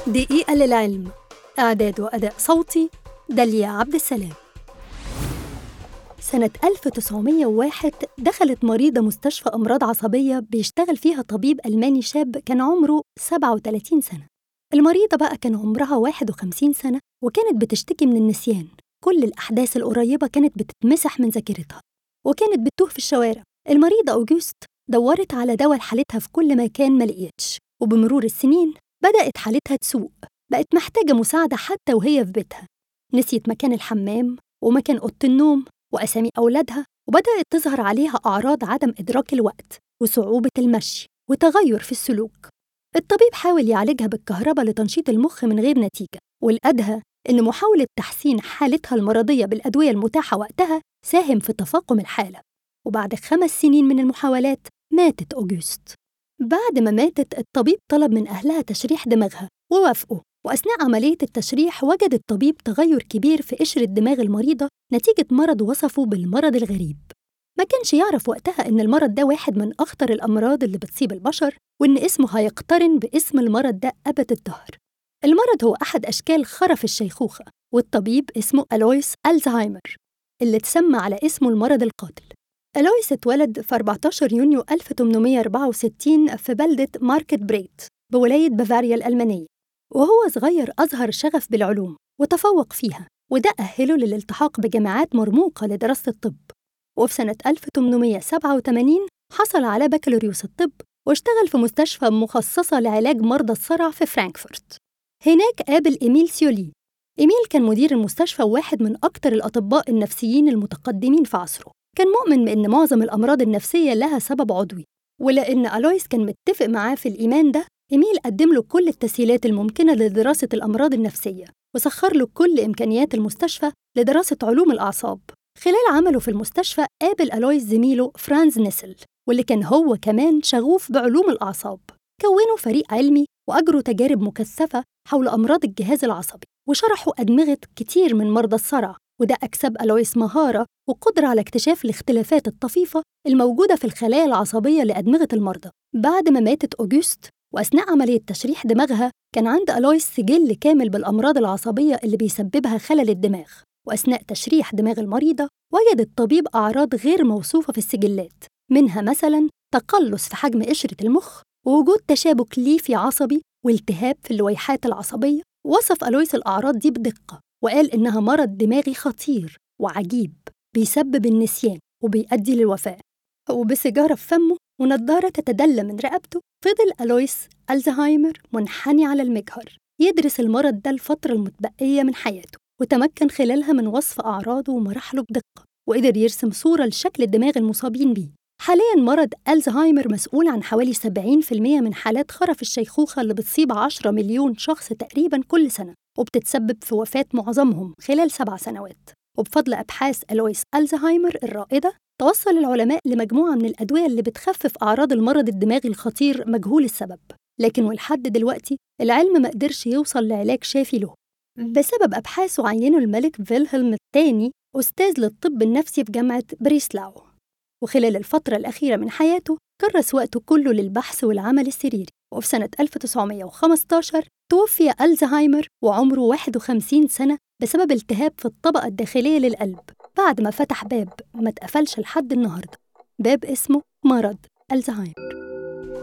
دقيقة للعلم. إعداد وأداء صوتي داليا عبد السلام. سنة 1901 دخلت مريضة مستشفى أمراض عصبية بيشتغل فيها طبيب ألماني شاب كان عمره 37 سنة. المريضة بقى كان عمرها 51 سنة وكانت بتشتكي من النسيان. كل الأحداث القريبة كانت بتتمسح من ذاكرتها وكانت بتتوه في الشوارع. المريضة أوجوست دورت على دواء لحالتها في كل مكان ما لقيتش، وبمرور السنين بدأت حالتها تسوء، بقت محتاجة مساعدة حتى وهي في بيتها. نسيت مكان الحمام ومكان أوضة النوم وأسامي أولادها، وبدأت تظهر عليها أعراض عدم إدراك الوقت وصعوبة المشي وتغير في السلوك. الطبيب حاول يعالجها بالكهرباء لتنشيط المخ من غير نتيجة، والأدهى إن محاولة تحسين حالتها المرضية بالأدوية المتاحة وقتها ساهم في تفاقم الحالة. وبعد 5 سنين من المحاولات ماتت أوجوست. بعد ما ماتت الطبيب طلب من أهلها تشريح دماغها ووافقوا، وأثناء عملية التشريح وجد الطبيب تغير كبير في قشرة دماغ المريضة نتيجة مرض وصفه بالمرض الغريب. ما كانش يعرف وقتها إن المرض ده واحد من أخطر الأمراض اللي بتصيب البشر، وإن اسمه هيقترن باسم المرض ده أبد الدهر. المرض هو أحد أشكال خرف الشيخوخة، والطبيب اسمه ألويس ألزهايمر اللي اتسمى على اسمه المرض القاتل. ألويس اتولد في 14 يونيو 1864 في بلدة ماركت بريت بولاية بافاريا الألمانية. وهو صغير أظهر شغف بالعلوم وتفوق فيها، وده أهله للالتحاق بجامعات مرموقة لدراسة الطب. وفي سنة 1887 حصل على بكالوريوس الطب واشتغل في مستشفى مخصصة لعلاج مرضى الصرع في فرانكفورت. هناك قابل إيميل سيولي. إيميل كان مدير المستشفى وواحد من أكتر الأطباء النفسيين المتقدمين في عصره. كان مؤمن بأن معظم الأمراض النفسية لها سبب عضوي، ولأن ألويس كان متفق معاه في الإيمان ده، إيميل قدم له كل التسهيلات الممكنة لدراسة الأمراض النفسية وسخر له كل إمكانيات المستشفى لدراسة علوم الأعصاب. خلال عمله في المستشفى قابل ألويس زميله فرانز نيسل، واللي كان هو كمان شغوف بعلوم الأعصاب. كونوا فريق علمي وأجروا تجارب مكثفة حول أمراض الجهاز العصبي، وشرحوا أدمغة كتير من مرضى الصرع، وده أكسب ألويس مهارة وقدرة على اكتشاف الاختلافات الطفيفة الموجودة في الخلايا العصبية لأدمغة المرضى. بعد ما ماتت أوجوست وأثناء عملية تشريح دماغها كان عند ألويس سجل كامل بالأمراض العصبية اللي بيسببها خلل الدماغ، وأثناء تشريح دماغ المريضة وجد الطبيب أعراض غير موصوفة في السجلات، منها مثلاً تقلص في حجم قشرة المخ ووجود تشابك ليفي عصبي والتهاب في اللويحات العصبية. وصف ألويس الأعراض دي بدقة وقال إنها مرض دماغي خطير وعجيب بيسبب النسيان وبيؤدي للوفاة. وبسيجارة في فمه ونضارة تتدلى من رقبته فضل ألويس ألزهايمر منحني على المجهر يدرس المرض ده الفترة المتبقية من حياته، وتمكن خلالها من وصف أعراضه ومراحله بدقة، وقدر يرسم صورة لشكل الدماغ المصابين بيه. حالياً مرض ألزهايمر مسؤول عن حوالي 70% من حالات خرف الشيخوخة اللي بتصيب 10 مليون شخص تقريباً كل سنة، وبتتسبب في وفاة معظمهم خلال 7 سنوات. وبفضل أبحاث ألويس ألزهايمر الرائدة توصل العلماء لمجموعة من الأدوية اللي بتخفف أعراض المرض الدماغي الخطير مجهول السبب، لكن ولحد دلوقتي العلم ما قدرش يوصل لعلاج شافي له. بسبب أبحاثه عينه الملك فيلهلم الثاني أستاذ للطب النفسي في جامعة بريسلاو، وخلال الفترة الأخيرة من حياته كرس وقته كله للبحث والعمل السريري. وفي سنة 1915 توفي ألزهايمر وعمره 51 سنة بسبب التهاب في الطبقة الداخلية للقلب، بعد ما فتح باب ما اتقفلش لحد النهاردة، باب اسمه مرض ألزهايمر.